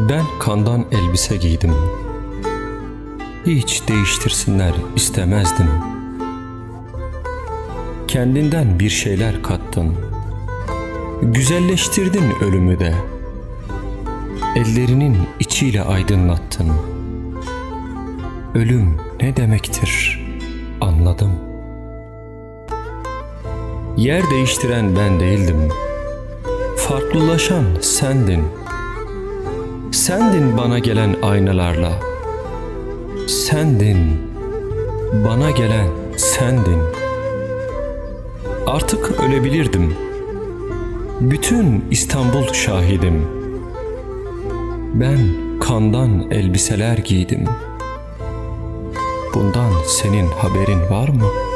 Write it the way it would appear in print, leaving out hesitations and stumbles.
Ben kandan elbise giydim. Hiç değiştirsinler istemezdim. Kendinden bir şeyler kattın. Güzelleştirdin ölümü de. Ellerinin içiyle aydınlattın. Ölüm ne demektir anladım. Yer değiştiren ben değildim. Farklılaşan sendin. Sendin bana gelen aynalarla. Sendin, bana gelen sendin. Artık ölebilirdim. Bütün İstanbul şahidim. Ben kandan elbiseler giydim. Bundan senin haberin var mı?